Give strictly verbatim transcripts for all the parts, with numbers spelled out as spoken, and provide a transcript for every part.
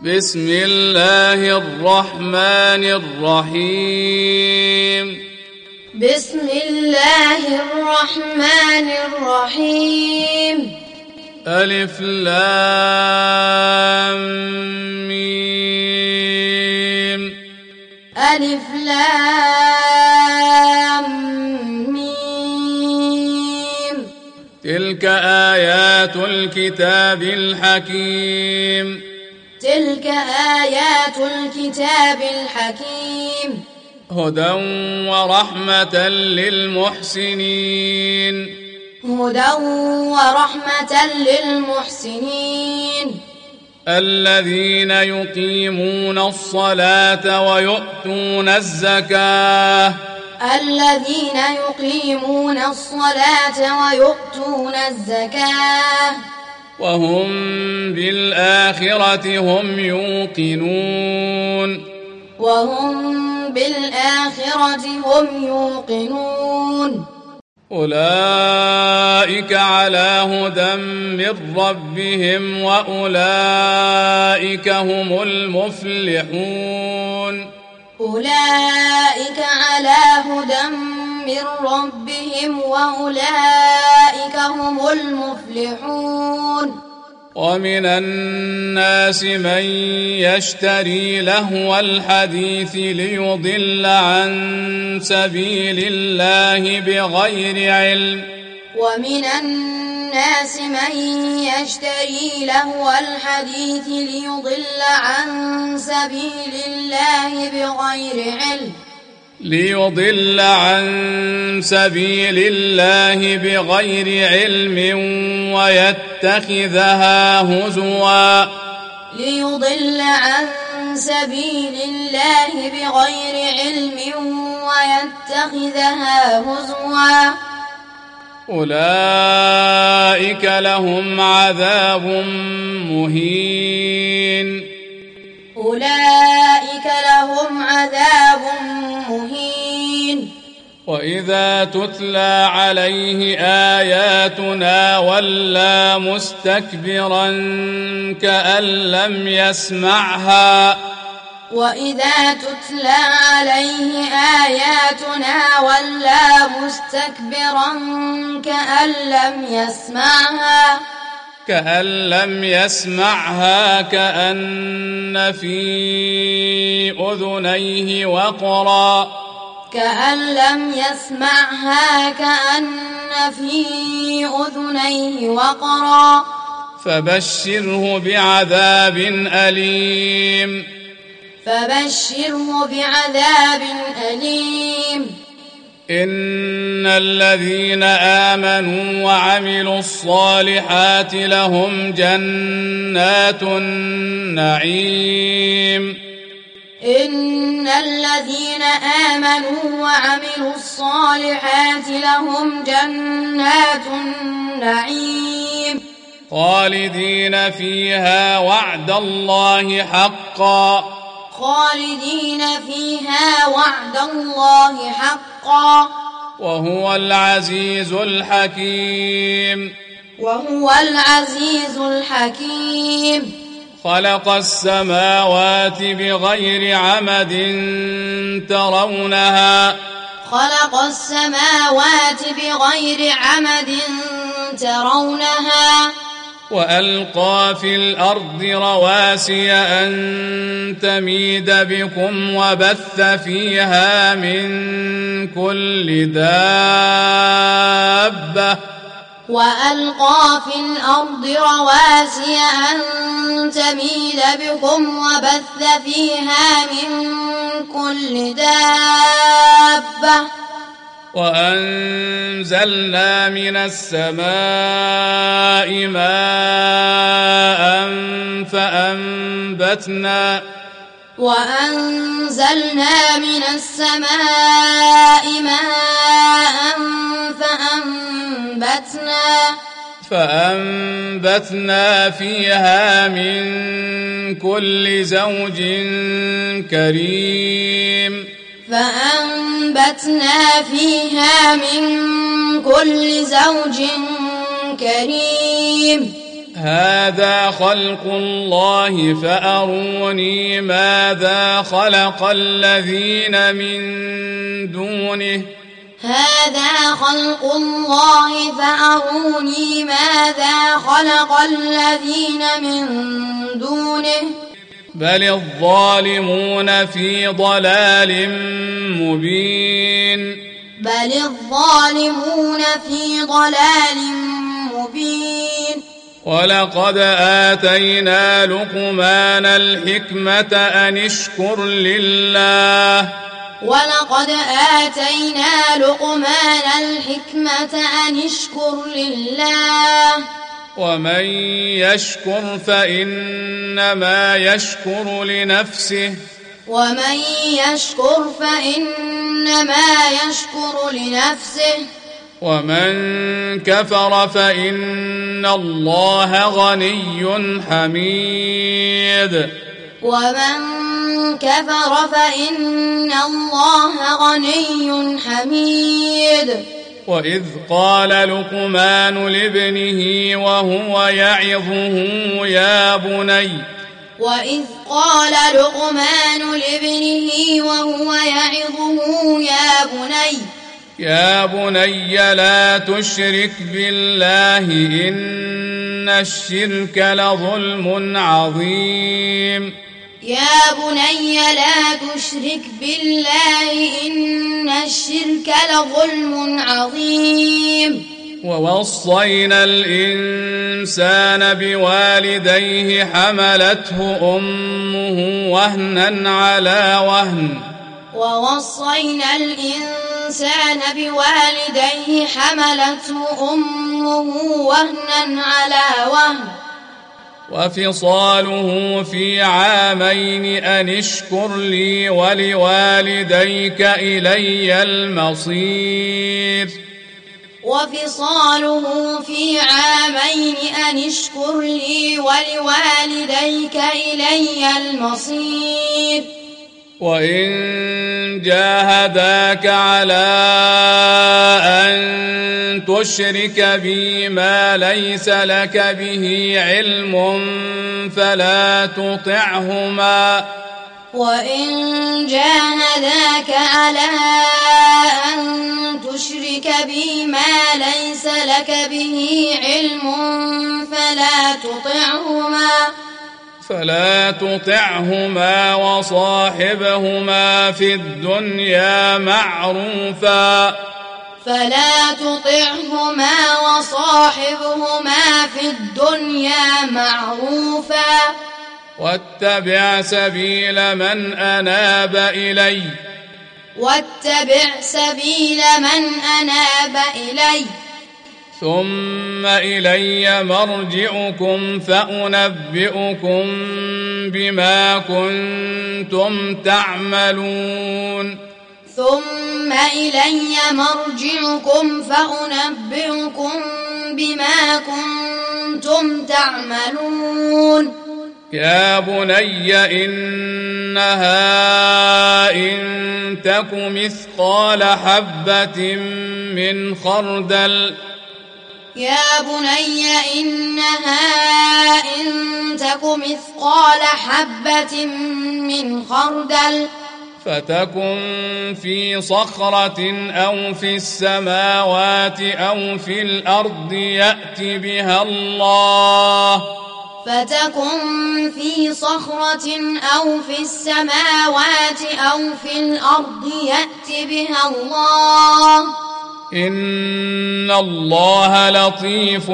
بسم الله الرحمن الرحيم بسم الله الرحمن الرحيم ألف لام ميم ألف لام ميم تلك آيات الكتاب الحكيم تلك آيات الكتاب الحكيم هدى ورحمة للمحسنين هدى ورحمة للمحسنين الذين يقيمون الصلاة ويؤتون الزكاة الذين يقيمون الصلاة ويؤتون الزكاة وهم بالآخرة هم يوقنون وهم بالآخرة هم يوقنون أولئك على هدى من ربهم وأولئك هم المفلحون أولئك على هدى من ربهم وأولئك هم المفلحون ومن الناس من يشتري لهو الحديث ليضل عن سبيل الله بغير علم ومن الناس من يشتري لهو الحديث ليضل عن سبيل الله بغير علم ليضل عن سبيل الله بغير علم ويتخذها هزوا ليضل عن سبيل الله بغير علم ويتخذها هزوا أولئك لهم عذاب مهين أولئك لهم عذاب مهين وإذا تتلى عليه آياتنا ولى مستكبرا كأن لم يسمعها وإذا تتلى عليه آياتنا ولى مستكبرا كأن لم يسمعها كأن لم يسمعها كأن في أذنيه وقرا كأن لم يسمعها كأن في أذنيه وقرا فبشره بعذاب أليم فبشره بعذاب أليم إن الذين آمنوا وعملوا الصالحات لهم جنات النعيم إن الذين آمنوا وعملوا الصالحات لهم جنات النعيم خالدين فيها وعد الله حقا خالدين فيها وعد الله حقا وهو العزيز الحكيم وهو العزيز الحكيم خلق السماوات بغير عمد ترونها خلق السماوات بغير عمد ترونها وألقى في الأرض رواسي أن تميد بكم وبث فيها من كل دابة وألقى في الأرض رواسي أن تميد بكم وبث فيها من كل دابة وأنزلنا من السماء ماء فأنبتنا وأنزلنا من السماء ماء فأنبتنا فأنبتنا فيها من كل زوج كريم فأنبتنا فيها من كل زوج كريم هذا خلق الله فأروني ماذا خلق الذين من دونه هذا خلق الله فأروني ماذا خلق الذين من دونه بل الظالمون في ضلال مبين بل الظالمون في ضلال مبين ولقد آتينا لقمان الحكمة أن اشكر لله ولقد آتينا لقمان الحكمة أن اشكر لله ومن يشكر فإنما يشكر لنفسه ومن يشكر فإنما يشكر لنفسه ومن كفر فإن الله غني حميد ومن كفر فإن الله غني حميد وإذ قال لقمان لابنه وهو يعظه يا بني وإذ قال لقمان لابنه وهو يعظه يا بني يا بني لا تشرك بالله إن الشرك لظلم عظيم يا بني لا تشرك بالله إن الشرك لظلم عظيم ووصينا الإنسان بوالديه حملته أمه وهنا على وهن ووصينا الإنسان بوالديه حملته أمه وهنا على وهن وفصاله في عامين أن اشكر لي ولوالديك إلي المصير وفصاله في عامين أن اشكر لي ولوالديك إلي المصير وإن جاهداك على أن تشرك بي ما ليس لك به علم فلا تطعهما وإن جاهداك على أن تشرك بي ما ليس لك به علم فلا تطعهما فلا تطعهما وصاحبهما في الدنيا معروفا فلا تطعهما وصاحبهما في الدنيا معروفا واتبع سبيل من أناب إلي واتبع سبيل من أناب إلي ثم إلي مرجعكم فأنبئكم بما كنتم تعملون ثم إلي مرجعكم فأنبئكم بما كنتم تعملون يا بني إنها إن تك مثقال حبة من خردل يا بني إنها إن تك مثقال حبة من خردل فتكن في صخرة أو في السماوات أو في الأرض يأت بها الله فتكن في صخرة أو في السماوات أو في الأرض يأت بها الله إن الله لطيف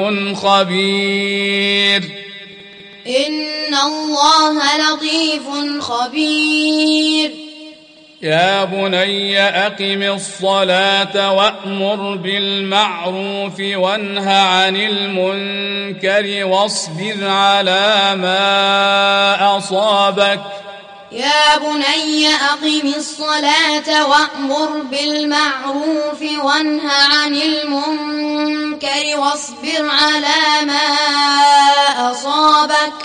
خبير إن الله لطيف خبير يا بني أقم الصلاة وأمر بالمعروف وانه عن المنكر واصبر على ما أصابك يا بني أقم الصلاة وأمر بالمعروف وانه عن المنكر واصبر على ما أصابك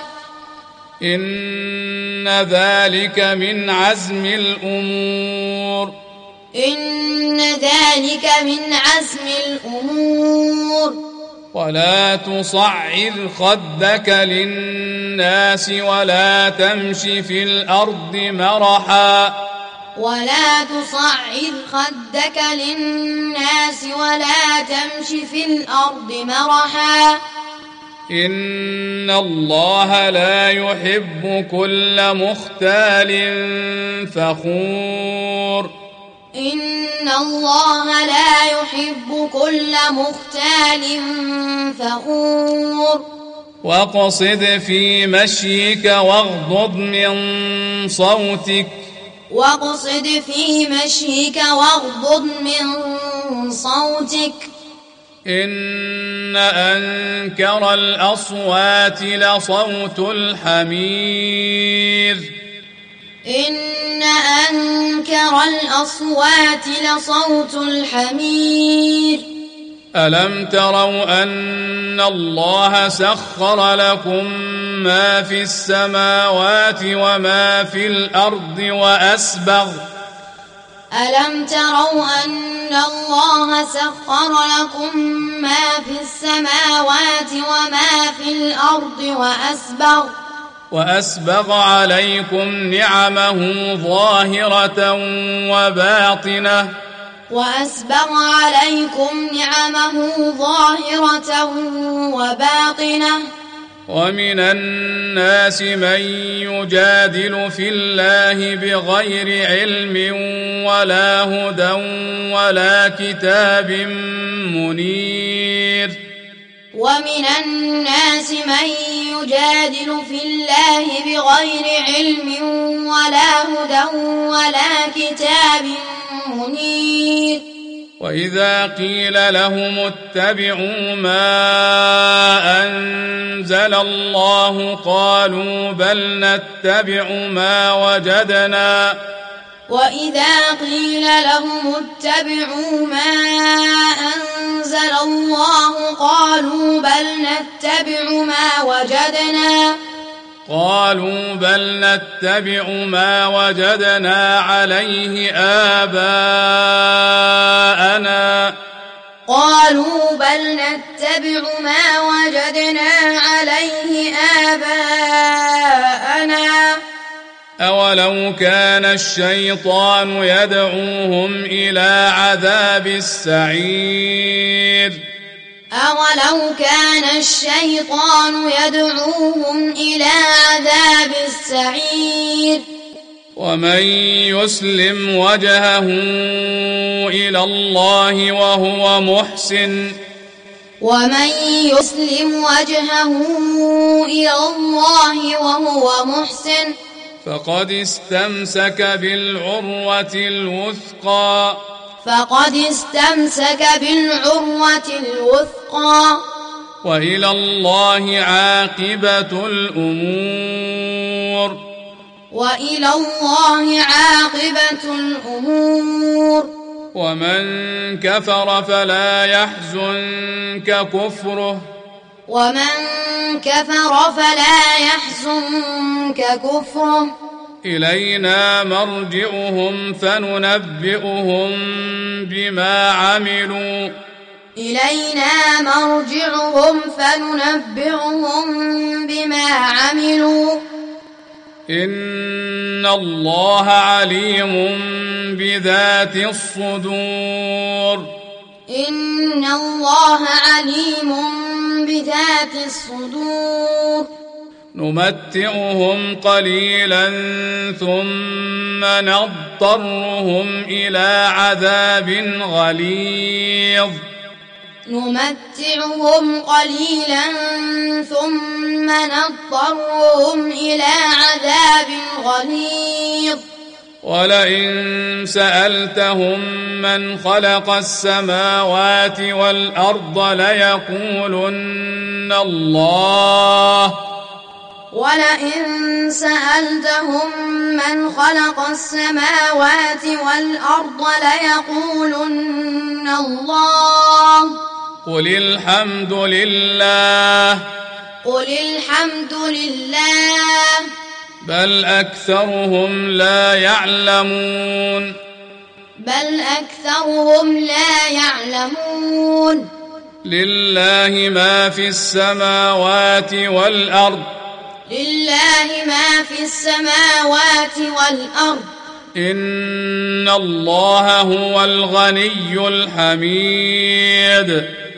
إن ذلك من عزم الأمور إن ذلك من عزم الأمور ولا تصعر خدك للناس ولا تمش في الأرض مرحا ولا تصعر خدك للناس ولا تمش في الأرض مرحا إن الله لا يحب كل مختال فخور إن الله لا يحب كل مختال فخور واقصد في مشيك واغضض من صوتك واقصد في مشيك واغضض من صوتك إن أنكر الأصوات لصوت الحمير إن أنكر الأصوات لصوت الحمير ألم تروا أن الله سخر لكم ما في السماوات وما في الأرض وأسبغ ألم تروا أن الله سخر لكم ما في السماوات وما في الأرض وأسبغ وأسبغ عليكم نعمه ظاهرة وباطنة وأسبغ عليكم نعمه ظاهرة وباطنة ومن الناس من يجادل في الله بغير علم ولا هدى ولا كتاب منير ومن الناس من يجادل في الله بغير علم ولا هدى ولا كتاب منير وإذا قيل لهم اتبعوا ما أنزل الله قالوا بل نتبع ما وجدنا وإذا قيل لهم اتبعوا ما أنزل الله قالوا بل نتبع ما وجدنا قالوا بل نتبع ما وجدنا عليه آباءنا قالوا بل نتبع ما وجدنا عليه آباءنا أولو كان الشيطان يدعوهم إلى عذاب السعير أولو كان الشيطان يدعوهم إلى عذاب السعير ومن يسلم وجهه إلى الله وهو محسن ومن يسلم وجهه إلى الله وهو محسن فقد استمسك بالعروة الوثقى فقد استمسك بالعروة الوثقى وإلى الله عاقبة الأمور وإلى الله عاقبة الأمور ومن كفر فلا يحزنك كفره ومن كفر فلا يحزنك كفره إلينا مرجعهم فننبئهم بما عملوا إلينا مرجعهم فننبئهم بما عملوا إن الله عليم بذات الصدور إن الله عليم بذات الصدور نمتعهم قليلا ثم نضطرهم إلى عذاب غليظ نمتعهم قليلا ثم نضطرهم إلى عذاب غليظ ولئن سألتهم من خلق السماوات والأرض ليقولن الله ولئن سألتهم من خلق السماوات والأرض ليقولن الله قل الحمد لله قل الحمد لله بل أكثرهم لا يعلمون بل أكثرهم لا يعلمون لله ما في السماوات والأرض لله ما في السماوات والأرض إن الله هو الغني الحميد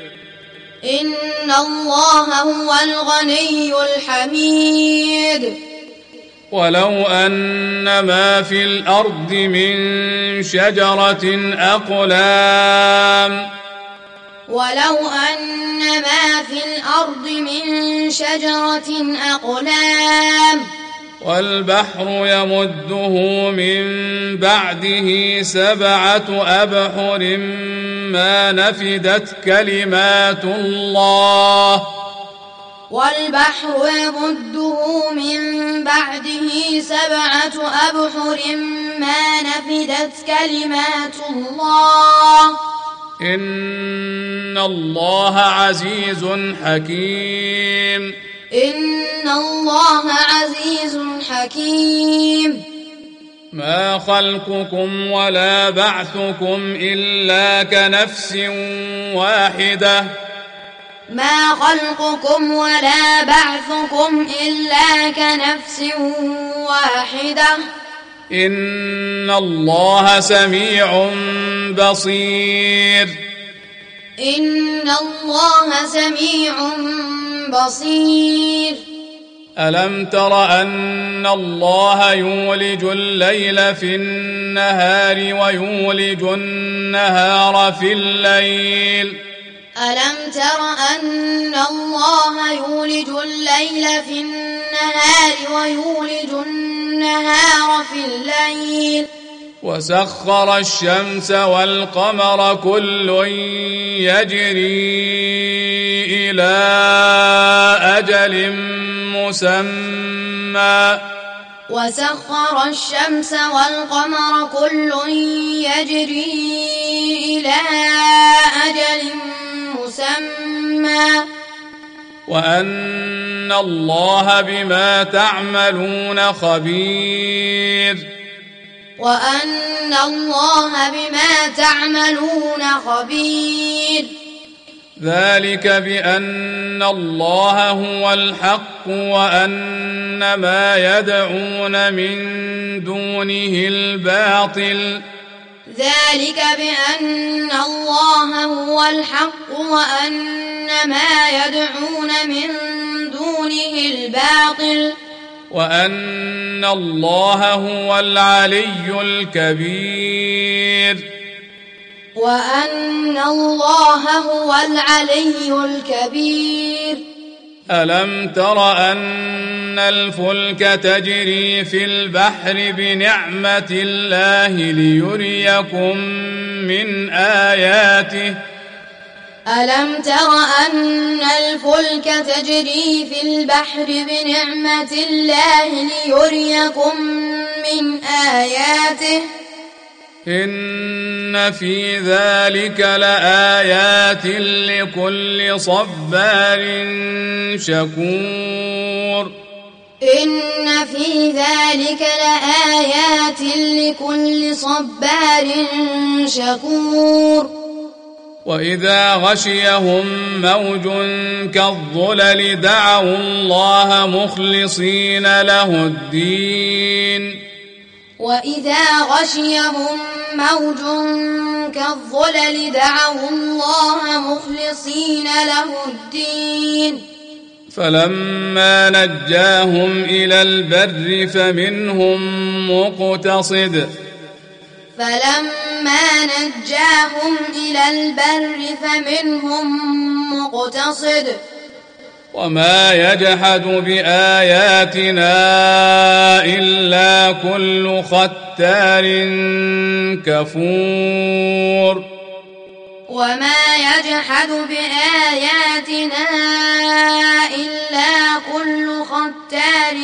إن الله هو الغني الحميد ولو أن ما في الأرض من شجرة أقلام ولو أن ما في الأرض من شجرة أقلام والبحر يمده من بعده سبعة أبحر ما نفدت كلمات الله والبحر يمده من بعده سبعة أبحر ما نفدت كلمات الله إن الله عزيز حكيم إن الله عزيز حكيم ما خلقكم ولا بعثكم إلا كنفس واحدة ما خلقكم ولا بعثكم إلا كنفس واحدة إن الله سميع بصير إن الله سميع بصير ألم تر أن الله يولج الليل في النهار ويولج النهار في الليل ألم تر أن الله يولج الليل في النهار ويولج النهار في الليل وسخر الشمس والقمر كل يجري إلى أجل مسمى وسخر الشمس والقمر كل يجري إلى أجل مسمى وأن الله بما تعملون خبير وأن الله بما تعملون خبير ذلك بأن الله هو الحق وأن ما يدعون من دونه الباطل ذلك بأن الله هو الحق وأن ما يدعون من دونه الباطل وأن الله هو العلي الكبير وأن الله هو العلي الكبير ألم تر أن الفلك تجري في البحر بنعمة الله ليريكم من آياته ألم تر أن الفلك تجري في البحر بنعمة الله ليريكم من آياته إن في ذلك لآيات لكل صبار شكور إن في ذلك لآيات لكل صبار شكور وإذا غشيهم موج كالظلل دعوا الله مخلصين له الدين وإذا غشيهم موج كالظلل دعوا الله مخلصين له الدين فلما نجاهم إلى البر فمنهم مقتصد فلما نجاهم إلى البر فمنهم مقتصد وما يجحد بآياتنا إلا كل ختار كفور وما يجحد بآياتنا إلا كل ختار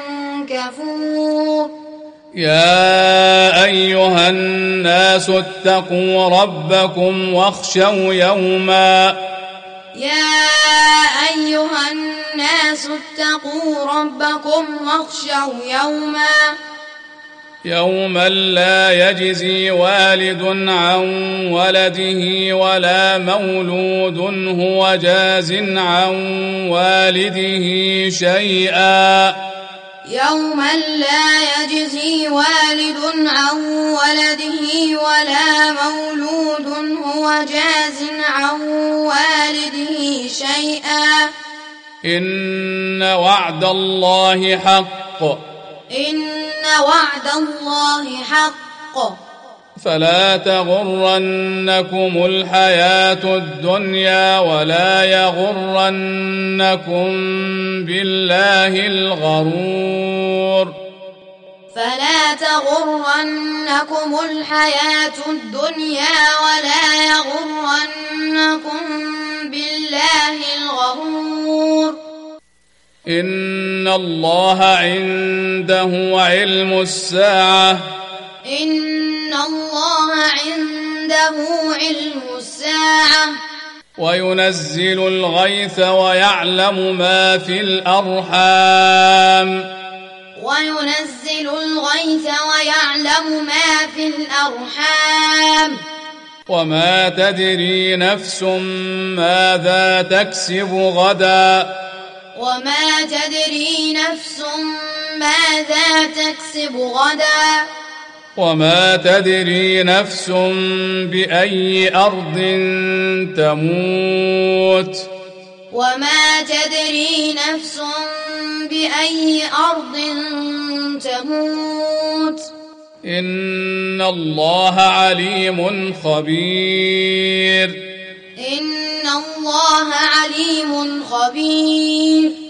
كفور يا أيها الناس اتقوا ربكم واخشوا يوما يا أيها الناس اتقوا ربكم واخشوا يوما يوما لا يجزي والد عن ولده ولا مولود هو جاز عن والده شيئا يوما لا يجزي والد عن ولده ولا مولود هو جاز عن والده شيئا إن وعد الله حق إن وعد الله حق فلا تغرنكم الحياة الدنيا ولا يغرنكم بالله الغرور فلا تغرنكم الحياة الدنيا ولا يغرنكم بالله الغرور إن الله عنده علم الساعة إن الله عنده علم الساعة وينزل الغيث ويعلم ما في الأرحام وينزل الغيث ويعلم ما في الأرحام وما تدري نفس ماذا تكسب غدا وما تدري نفس ماذا تكسب غدا وما تدري نفس بأي أرض تموت وما تدري نفس بأي أرض تموت إن الله عليم خبير إن الله عليم خبير